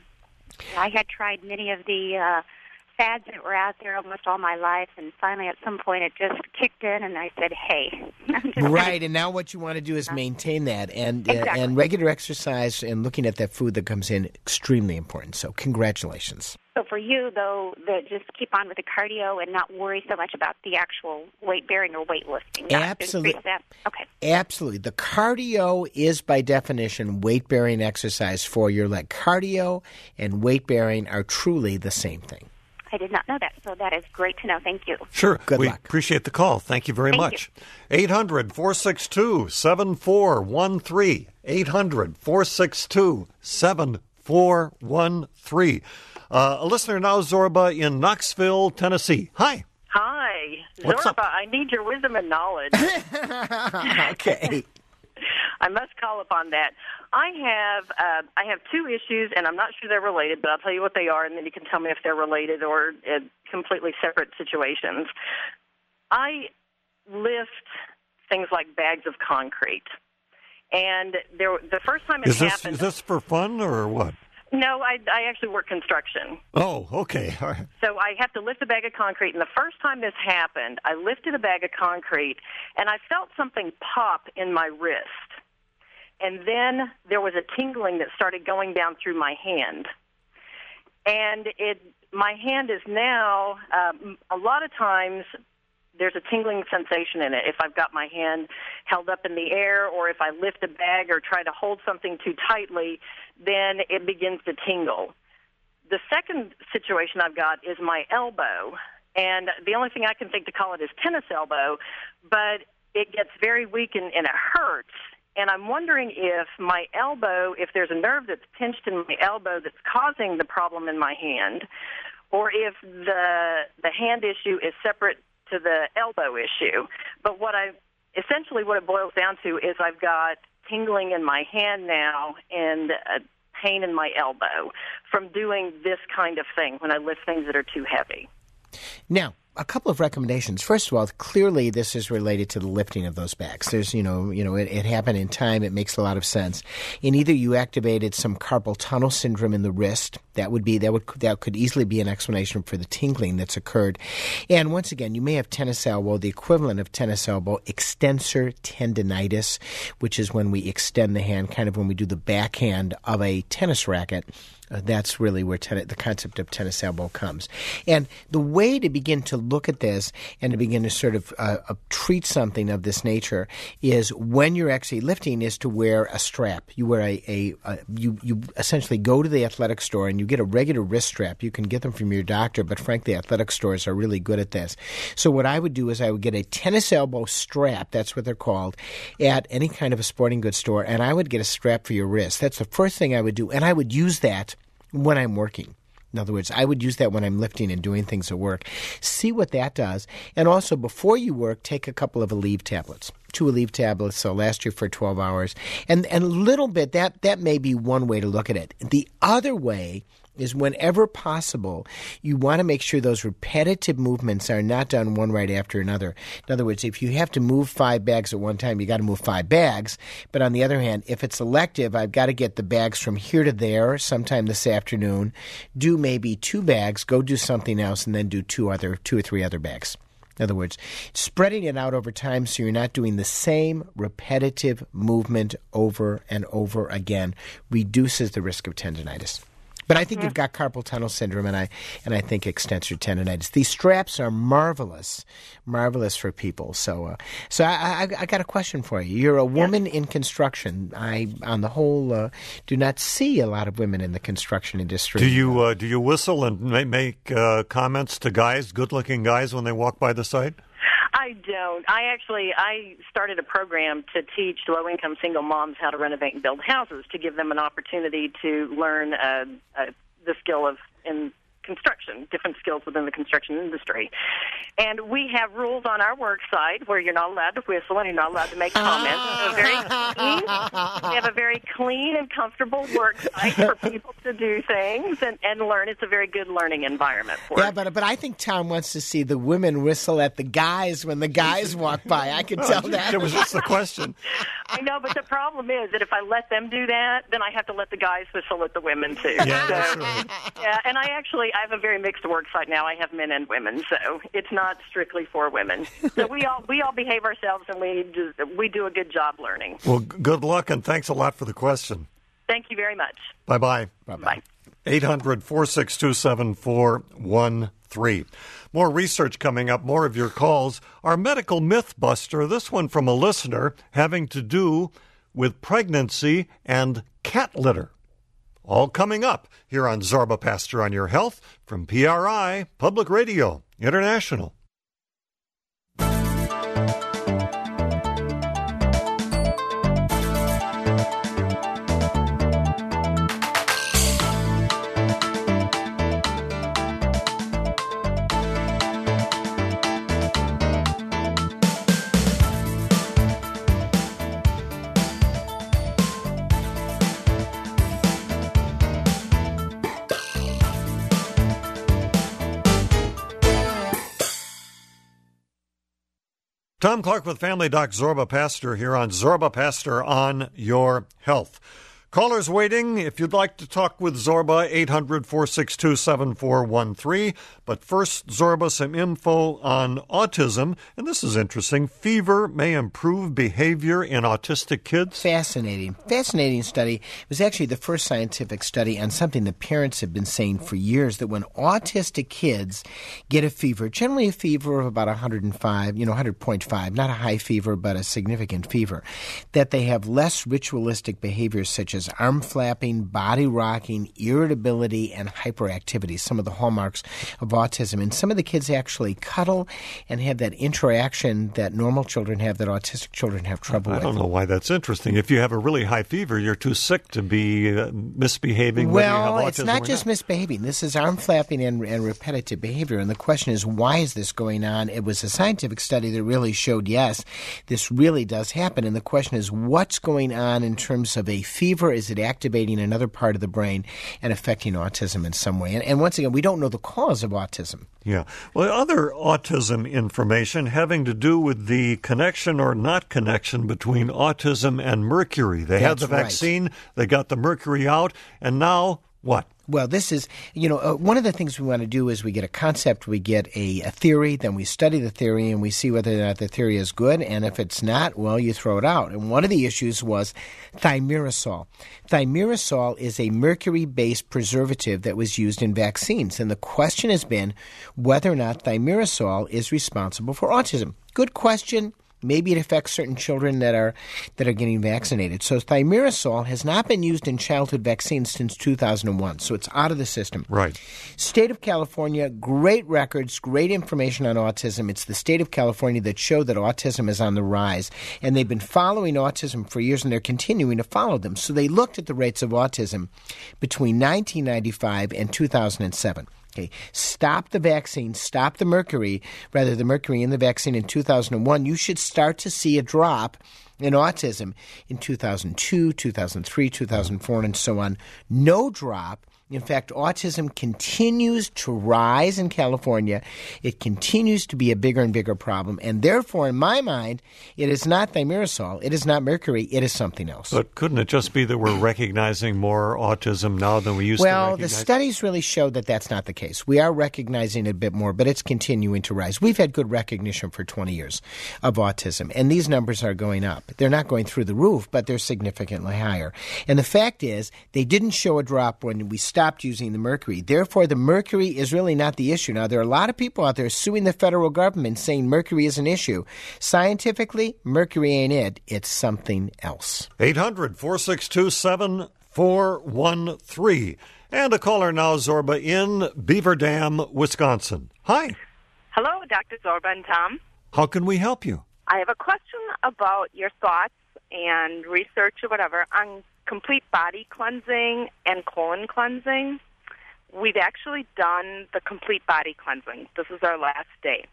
I had tried many of the uh, fads that were out there almost all my life, and finally at some point it just kicked in, and I said, hey. I'm just Right, and now what you want to do is maintain that. And, uh, Exactly. and regular exercise and looking at that food that comes in, extremely important. So congratulations. So for you, though, the, just keep on with the cardio and not worry so much about the actual weight bearing or weightlifting. Not Absolutely. increase that. Okay. Absolutely. The cardio is, by definition, weight-bearing exercise for your leg. Cardio and weight-bearing are truly the same thing. I did not know that, so that is great to know. Thank you. Sure. Good we luck. appreciate the call. Thank you very Thank much. eight hundred, four six two, seven four one three. eight hundred, four six two, seven four one three. Uh, a listener now, Zorba, in Knoxville, Tennessee. Hi. Hi. What's Zorba, up? I need your wisdom and knowledge. Okay. I must call upon that. I have uh, I have two issues, and I'm not sure they're related, but I'll tell you what they are, and then you can tell me if they're related or uh, completely separate situations. I lift things like bags of concrete, and there the first time it Is this, happened. is this for fun or what? No, I, I actually work construction. Oh, okay. All right. So I have to lift a bag of concrete, and the first time this happened, I lifted a bag of concrete, and I felt something pop in my wrist. And then there was a tingling that started going down through my hand. And it, my hand is now, um, a lot of times, there's a tingling sensation in it. If I've got my hand held up in the air, or if I lift a bag or try to hold something too tightly, then it begins to tingle. The second situation I've got is my elbow, and the only thing I can think to call it is tennis elbow, but it gets very weak and, and it hurts. And I'm wondering if my elbow, if there's a nerve that's pinched in my elbow that's causing the problem in my hand, or if the the hand issue is separate to the elbow issue. But what I essentially what it boils down to is I've got tingling in my hand now and a pain in my elbow from doing this kind of thing when I lift things that are too heavy. Now, a couple of recommendations. First of all, clearly this is related to the lifting of those bags. There's, you know, you know, it, it happened in time. It makes a lot of sense. And either you activated some carpal tunnel syndrome in the wrist. That would be that would that could easily be an explanation for the tingling that's occurred. And once again, you may have tennis elbow, the equivalent of tennis elbow, extensor tendinitis, which is when we extend the hand, kind of when we do the backhand of a tennis racket. Uh, that's really where ten- the concept of tennis elbow comes. And the way to begin to look at this and to begin to sort of uh, uh, treat something of this nature is when you're actually lifting is to wear a strap. You wear a, a, a you, you essentially go to the athletic store and you get a regular wrist strap. You can get them from your doctor, but frankly, athletic stores are really good at this. So what I would do is I would get a tennis elbow strap, that's what they're called, at any kind of a sporting goods store, and I would get a strap for your wrist. That's the first thing I would do, and I would use that when I'm working. In other words, I would use that when I'm lifting and doing things at work. See what that does. And also, before you work, take a couple of Aleve tablets. two Aleve tablets, so last you for twelve hours. And and a little bit, that, that may be one way to look at it. The other way is whenever possible, you want to make sure those repetitive movements are not done one right after another. In other words, if you have to move five bags at one time, you got to move five bags. But on the other hand, if it's elective, I've got to get the bags from here to there sometime this afternoon, do maybe two bags, go do something else, and then do two other, two or three other bags. In other words, spreading it out over time so you're not doing the same repetitive movement over and over again reduces the risk of tendinitis. But I think you've got carpal tunnel syndrome, and I and I think extensor tendinitis. These straps are marvelous, marvelous for people. So, uh, so I, I, I got a question for you. You're a woman in construction. I, on the whole, uh, do not see a lot of women in the construction industry. Do you uh, do you whistle and ma- make uh, comments to guys, good-looking guys, when they walk by the site? I don't. I actually, I started a program to teach low-income single moms how to renovate and build houses, to give them an opportunity to learn uh, uh, the skill of in construction, different skills within the construction industry. And we have rules on our work site where you're not allowed to whistle and you're not allowed to make comments. So very clean. We have a very clean and comfortable work site for people to do things and, and learn. It's a very good learning environment for Yeah, us. but but I think Tom wants to see the women whistle at the guys when the guys walk by. I can tell that. That was just the question. I know, but the problem is that if I let them do that, then I have to let the guys whistle at the women, too. Yeah, so, that's right. Yeah, and I actually, I have a very mixed work site now. I have men and women, so it's not strictly for women. So we all we all behave ourselves, and we do, we do a good job learning. Well, g- good luck, and thanks a lot for the question. Thank you very much. Bye-bye. Bye. eight hundred, four six two, seven four one three. More research coming up, more of your calls. Our medical myth buster, this one from a listener, having to do with pregnancy and cat litter. All coming up here on Zorba Pastor on Your Health from P R I, Public Radio International. Tom Clark with Family Doc Zorba Pastor here on Zorba Pastor on Your Health. Callers waiting. If you'd like to talk with Zorba, eight hundred, four six two, seven four one three. But first, Zorba, some info on autism. And this is interesting. Fever may improve behavior in autistic kids. Fascinating. Fascinating study. It was actually the first scientific study on something that parents have been saying for years, that when autistic kids get a fever, generally a fever of about one hundred five, you know, one hundred point five, not a high fever, but a significant fever, that they have less ritualistic behaviors such as arm flapping, body rocking, irritability, and hyperactivity, some of the hallmarks of autism. And some of the kids actually cuddle and have that interaction that normal children have, that autistic children have trouble with. I don't know why that's interesting. If you have a really high fever, you're too sick to be uh, misbehaving. Well, you have it's autism not or just not. misbehaving. This is arm flapping and, and repetitive behavior. And the question is, why is this going on? It was a scientific study that really showed, yes, this really does happen. And the question is, what's going on in terms of a fever? Is it activating another part of the brain and affecting autism in some way? And, and once again, we don't know the cause of autism. Yeah. Well, other autism information having to do with the connection or not connection between autism and mercury. They had That's the vaccine, right. They got the mercury out, and now what? Well, this is, you know, uh, one of the things we want to do is we get a concept, we get a, a theory, then we study the theory and we see whether or not the theory is good. And if it's not, well, you throw it out. And one of the issues was thimerosal. Thimerosal is a mercury-based preservative that was used in vaccines. And the question has been whether or not thimerosal is responsible for autism. Good question. Maybe it affects certain children that are that are getting vaccinated. So thimerosal has not been used in childhood vaccines since two thousand one, so it's out of the system. Right. State of California, great records, great information on autism. It's the state of California that showed that autism is on the rise, and they've been following autism for years, and they're continuing to follow them. So they looked at the rates of autism between nineteen ninety-five and two thousand seven. Okay, stop the vaccine, stop the mercury, rather the mercury in the vaccine in two thousand one, you should start to see a drop in autism in two thousand two, two thousand three, two thousand four, and so on. No drop. In fact, autism continues to rise in California. It continues to be a bigger and bigger problem. And therefore, in my mind, it is not thimerosal. It is not mercury. It is something else. But couldn't it just be that we're recognizing more autism now than we used well, to recognize? Well, the studies really show that that's not the case. We are recognizing it a bit more, but it's continuing to rise. We've had good recognition for twenty years of autism, and these numbers are going up. They're not going through the roof, but they're significantly higher. And the fact is, they didn't show a drop when we stopped using the mercury. Therefore, the mercury is really not the issue. Now, there are a lot of people out there suing the federal government saying mercury is an issue. Scientifically, mercury ain't it. It's something else. eight hundred, four six two, seven four one three. And a caller now, Zorba, in Beaver Dam, Wisconsin. Hi. Hello, Doctor Zorba and Tom. How can we help you? I have a question about your thoughts and research or whatever on complete body cleansing and colon cleansing. We've actually done the complete body cleansing. This is our last day.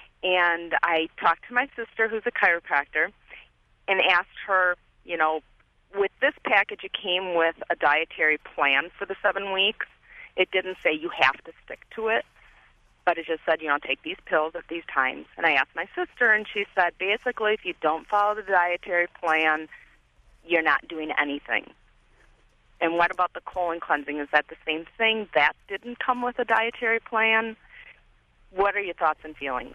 And I talked to my sister, who's a chiropractor, and asked her, you know, with this package, it came with a dietary plan for the seven weeks. It didn't say you have to stick to it, but it just said, you know, take these pills at these times. And I asked my sister, and she said, basically, if you don't follow the dietary plan, you're not doing anything. And what about the colon cleansing? Is that the same thing? That didn't come with a dietary plan. What are your thoughts and feelings?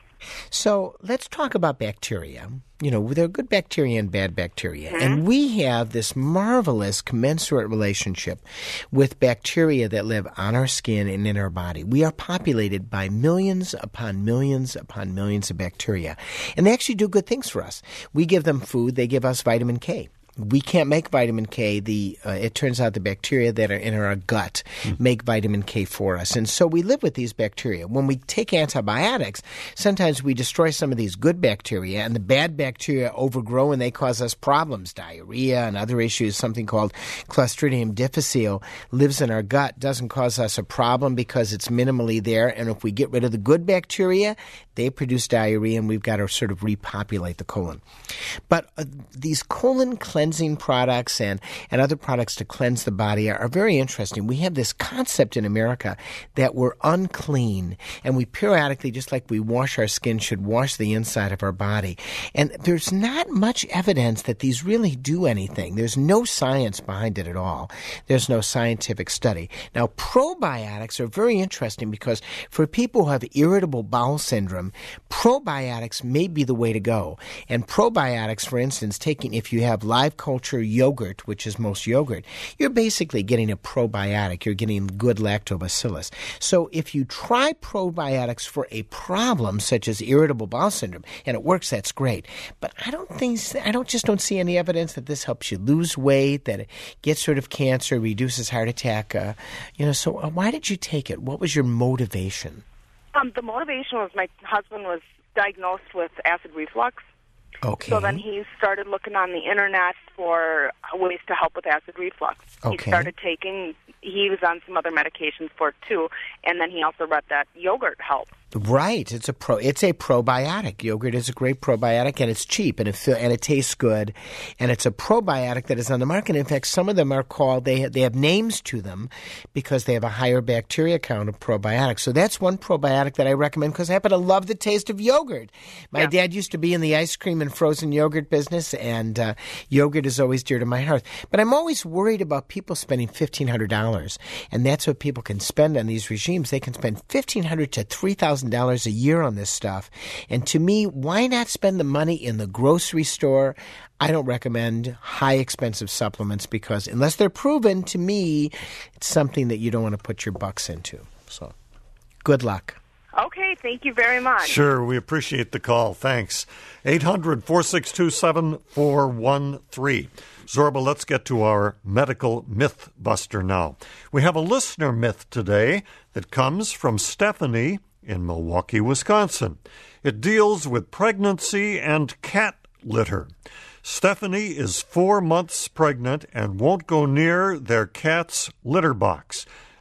So let's talk about bacteria. You know, there are good bacteria and bad bacteria. Mm-hmm. And we have this marvelous commensurate relationship with bacteria that live on our skin and in our body. We are populated by millions upon millions upon millions of bacteria. And they actually do good things for us. We give them food. They give us vitamin K. We can't make vitamin K. The uh, it turns out the bacteria that are in our gut mm. make vitamin K for us. And so we live with these bacteria. When we take antibiotics, sometimes we destroy some of these good bacteria, and the bad bacteria overgrow and they cause us problems. Diarrhea and other issues. Something called Clostridium difficile lives in our gut, doesn't cause us a problem because it's minimally there. And if we get rid of the good bacteria, they produce diarrhea, and we've got to sort of repopulate the colon. But uh, these colon cleansing products and, and other products to cleanse the body are, are very interesting. We have this concept in America that we're unclean, and we periodically, just like we wash our skin, should wash the inside of our body. And there's not much evidence that these really do anything. There's no science behind it at all. There's no scientific study. Now, probiotics are very interesting because for people who have irritable bowel syndrome, probiotics may be the way to go. And probiotics, for instance, taking if you have live culture yogurt, which is most yogurt, you're basically getting a probiotic. You're getting good lactobacillus. So if you try probiotics for a problem such as irritable bowel syndrome, and it works, that's great. But I don't think I don't just don't see any evidence that this helps you lose weight, that it gets rid of cancer, reduces heart attack. Uh, you know, so uh, why did you take it? What was your motivation? Um, the motivation was my husband was diagnosed with acid reflux. Okay. So then he started looking on the internet for ways to help with acid reflux. Okay. He started taking, he was on some other medications for it too, and then he also read that yogurt helps. Right. It's a pro. It's a probiotic. Yogurt is a great probiotic, and it's cheap, and it feel, and it tastes good, and it's a probiotic that is on the market. In fact, some of them are called. They they have names to them because they have a higher bacteria count of probiotics. So that's one probiotic that I recommend because I happen to love the taste of yogurt. My yeah. dad used to be in the ice cream and frozen yogurt business, and uh, yogurt is always dear to my heart. But I'm always worried about people spending fifteen hundred dollars, and that's what people can spend on these regimes. They can spend fifteen hundred to three thousand dollars a year on this stuff. And to me, why not spend the money in the grocery store? I don't recommend high expensive supplements because unless they're proven, to me, it's something that you don't want to put your bucks into. So good luck. Okay, thank you very much. Sure, we appreciate the call. Thanks. eight hundred, four six two, seven four one three. Zorba, let's get to our medical myth buster now. We have a listener myth today that comes from Stephanie in Milwaukee, Wisconsin. It deals with pregnancy and cat litter. Stephanie is four months pregnant and won't go near their cat's litter box.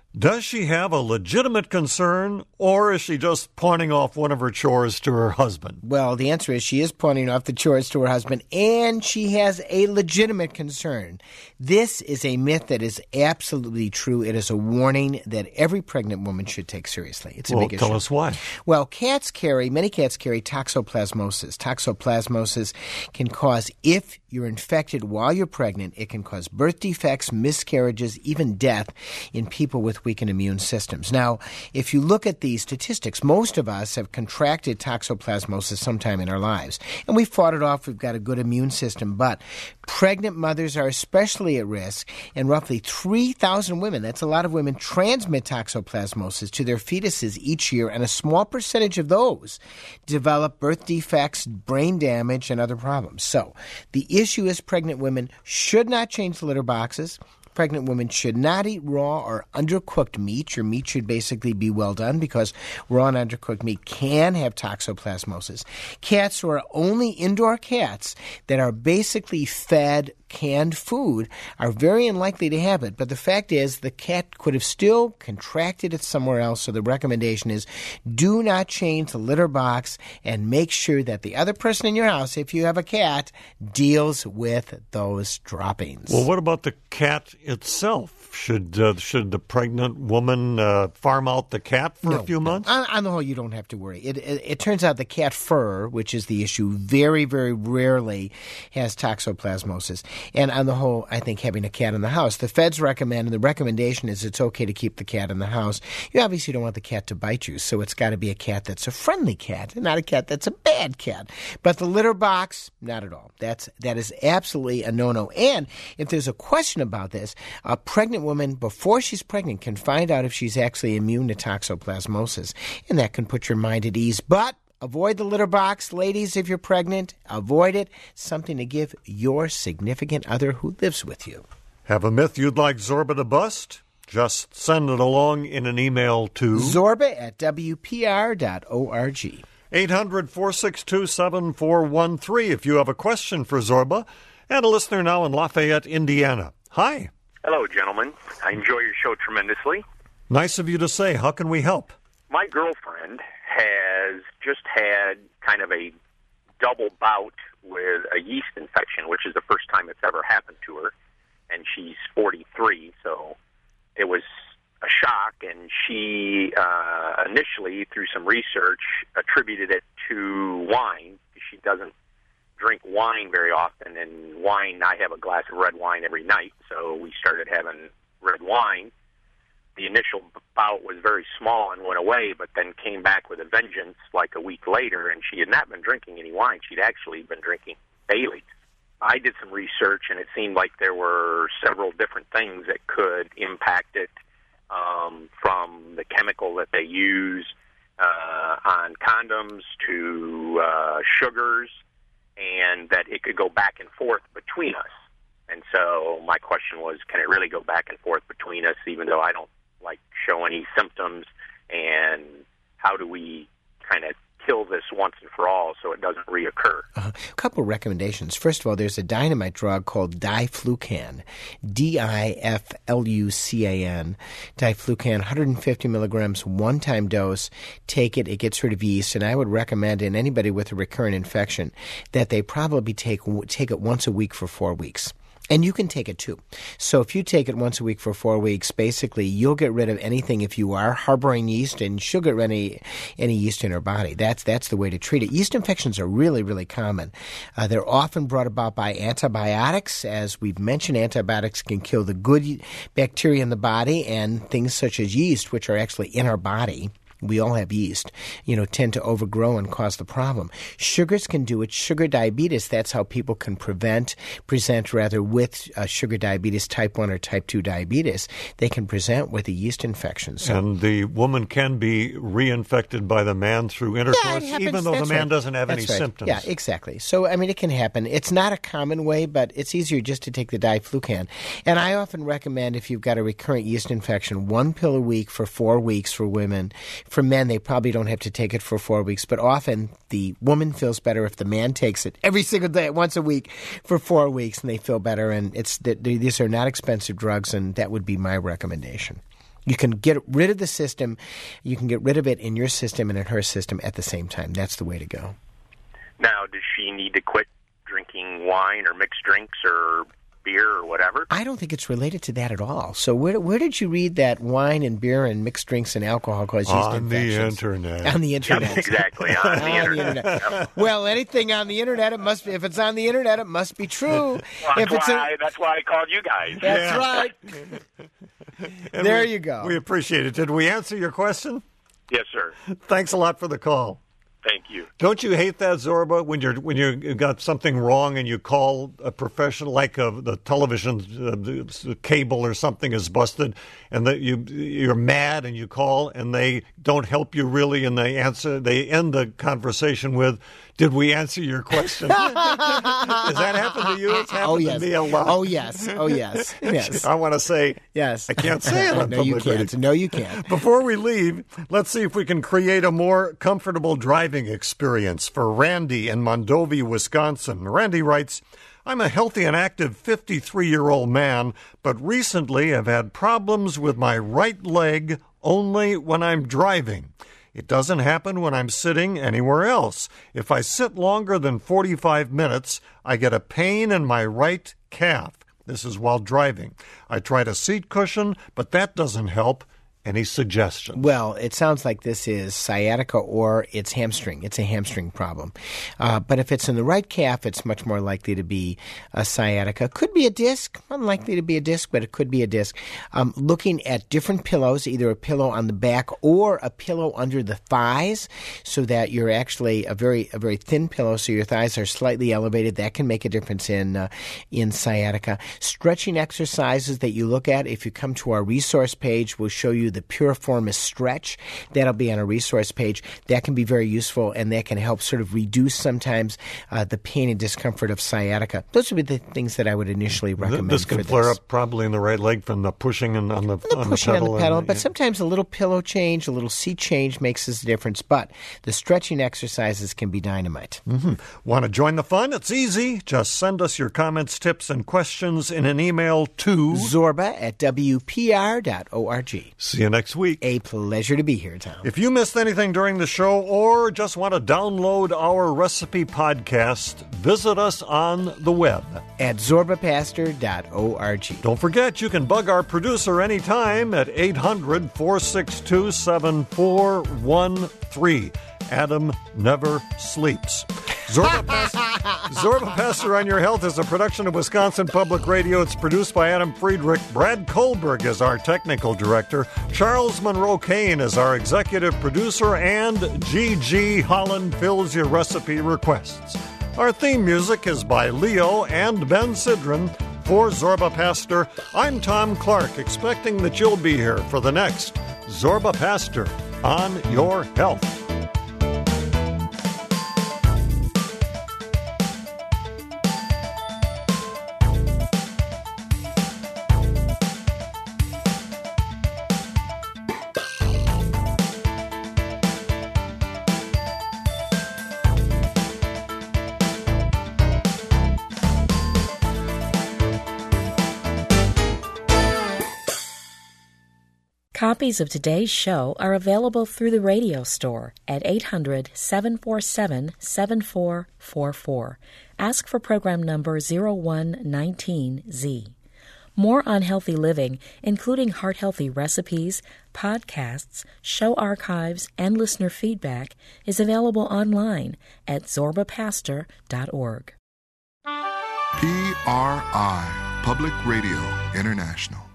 Does she have a legitimate concern, or is she just pointing off one of her chores to her husband? Well, the answer is she is pointing off the chores to her husband, and she has a legitimate concern. This is a myth that is absolutely true. It is a warning that every pregnant woman should take seriously. It's a well, big tell issue. us why. Well, cats carry, many cats carry toxoplasmosis. Toxoplasmosis can cause, if you're infected while you're pregnant, it can cause birth defects, miscarriages, even death in people with weakened immune systems. Now, if you look at the statistics, most of us have contracted toxoplasmosis sometime in our lives, and we fought it off. We've got a good immune system, but pregnant mothers are especially at risk, and roughly three thousand women, that's a lot of women, transmit toxoplasmosis to their fetuses each year, and a small percentage of those develop birth defects, brain damage, and other problems. So the issue is pregnant women should not change the litter boxes. Pregnant women should not eat raw or undercooked meat. Your meat should basically be well done because raw and undercooked meat can have toxoplasmosis. Cats who are only indoor cats that are basically fed canned food are very unlikely to have it. But the fact is the cat could have still contracted it somewhere else. So the recommendation is do not change the litter box and make sure that the other person in your house, if you have a cat, deals with those droppings. Well, what about the cat itself? Should uh, should the pregnant woman uh, farm out the cat for no, a few no. months? On, on the whole, you don't have to worry. It, it, it turns out the cat fur, which is the issue, very, very rarely has toxoplasmosis. And on the whole, I think having a cat in the house, the feds recommend, and the recommendation is it's okay to keep the cat in the house. You obviously don't want the cat to bite you, so it's got to be a cat that's a friendly cat, not a cat that's a bad cat. But the litter box, not at all. That's that is absolutely a no-no. And if there's a question about this, a pregnant woman, before she's pregnant, can find out if she's actually immune to toxoplasmosis, and that can put your mind at ease. But avoid the litter box, ladies, if you're pregnant. Avoid it. Something to give your significant other who lives with you. Have a myth you'd like Zorba to bust? Just send it along in an email to Zorba at W P R dot org. eight hundred, four six two, seven four one three if you have a question for Zorba. And a listener now in Lafayette, Indiana. Hi. Hello, gentlemen. I enjoy your show tremendously. Nice of you to say. How can we help? My girlfriend has just had kind of a double bout with a yeast infection, which is the first time it's ever happened to her, and she's forty-three, so it was a shock, and she uh, initially, through some research, attributed it to wine. She doesn't drink wine very often, and wine, I have a glass of red wine every night, so we started having red wine. The initial bout was very small and went away, but then came back with a vengeance like a week later, and she had not been drinking any wine. She'd actually been drinking Bailey's. I did some research, and it seemed like there were several different things that could impact it, um, from the chemical that they use uh, on condoms to uh, sugars, and that it could go back and forth between us. And so my question was, can it really go back and forth between us, even though I don't like show any symptoms, and how do we kind of kill this once and for all so it doesn't reoccur? Uh, a couple of recommendations. First of all, there's a dynamite drug called diflucan, D I F L U C A N. Diflucan, one hundred fifty milligrams, one-time dose. Take it. It gets rid of yeast, and I would recommend in anybody with a recurrent infection that they probably take take it once a week for four weeks. And you can take it too. So if you take it once a week for four weeks, basically you'll get rid of anything if you are harboring yeast, and she'll get rid of any, any yeast in her body. That's that's the way to treat it. Yeast infections are really, really common. Uh, they're often brought about by antibiotics. As we've mentioned, antibiotics can kill the good bacteria in the body, and things such as yeast, which are actually in our body. We all have yeast, you know, tend to overgrow and cause the problem. Sugars can do it. Sugar diabetes, that's how people can prevent, present rather with uh, sugar diabetes, type one or type two diabetes. They can present with a yeast infection. So, and the woman can be reinfected by the man through intercourse, yeah, even though that's the man right. doesn't have that's any right. symptoms. Yeah, exactly. So, I mean, it can happen. It's not a common way, but it's easier just to take the diflucan. And I often recommend, if you've got a recurrent yeast infection, one pill a week for four weeks for women. For men, they probably don't have to take it for four weeks, but often the woman feels better if the man takes it every single day, once a week, for four weeks, and they feel better. And it's these are not expensive drugs, and that would be my recommendation. You can get rid of the system. You can get rid of it in your system and in her system at the same time. That's the way to go. Now, does she need to quit drinking wine or mixed drinks or beer or whatever? I don't think it's related to that at all. So where where did you read that wine and beer and mixed drinks and alcohol cause yeast on infections? the internet. On the internet. Exactly, on the on internet. The internet. Well, anything on the internet, it must be. If it's on the internet, it must be true. Well, that's, if it's why, a, that's why I called you guys. That's Yeah. right. And There we, you go. We appreciate it. Did we answer your question? Yes, sir. Thanks a lot for the call. Thank you. Don't you hate that, Zorba, when you're when you got something wrong and you call a professional, like a, the television uh, the cable or something is busted, and that you you're mad and you call and they don't help you really, and they answer they end the conversation with, "Did we answer your question?" Does that happen to you? It's happened Oh yes. to me a lot. Oh yes. Oh yes. Yes. I want to say Yes. I can't say it on No, you public can't. radio. No, you can't. Before we leave, let's see if we can create a more comfortable driving experience for Randy in Mondovi, Wisconsin. Randy writes, "I'm a healthy and active fifty-three-year-old man, but recently I've had problems with my right leg only when I'm driving. It doesn't happen when I'm sitting anywhere else. If I sit longer than forty-five minutes, I get a pain in my right calf. This is while driving. I tried a seat cushion, but that doesn't help. Any suggestions?" Well, it sounds like this is sciatica or it's hamstring. It's a hamstring problem. Uh, but if it's in the right calf, it's much more likely to be a sciatica. Could be a disc. Unlikely to be a disc, but it could be a disc. Um, looking at different pillows, either a pillow on the back or a pillow under the thighs, so that you're actually a very a very thin pillow, so your thighs are slightly elevated. That can make a difference in uh, in sciatica. Stretching exercises that you look at, if you come to our resource page, we'll show you the Piriformis stretch. That'll be on a resource page. That can be very useful, and that can help sort of reduce sometimes uh, the pain and discomfort of sciatica. Those would be the things that I would initially recommend. This can for flare this. up probably in the right leg from the pushing and on the, The on pushing the pedal. on the pedal, and, but yeah. sometimes a little pillow change, a little seat change makes us a difference. But the stretching exercises can be dynamite. Mm-hmm. Want to join the fun? It's easy. Just send us your comments, tips, and questions in an email to Zorba at W P R dot org. See you next week. A pleasure to be here, Tom. If you missed anything during the show or just want to download our recipe podcast, visit us on the web at zorba pastor dot org. Don't forget, you can bug our producer anytime at eight hundred, four six two, seven four one three. Adam never sleeps. Zorba Pastor, Zorba Pastor on Your Health is a production of Wisconsin Public Radio. It's produced by Adam Friedrich. Brad Kohlberg is our technical director. Charles Monroe Kane is our executive producer. And G G Holland fills your recipe requests. Our theme music is by Leo and Ben Sidran. For Zorba Pastor, I'm Tom Clark, expecting that you'll be here for the next Zorba Pastor on Your Health. Copies of today's show are available through the radio store at eight hundred, seven four seven, seven four four four. Ask for program number zero one nineteen Z. More on healthy living, including heart-healthy recipes, podcasts, show archives, and listener feedback, is available online at zorba pastor dot org. P R I, Public Radio International.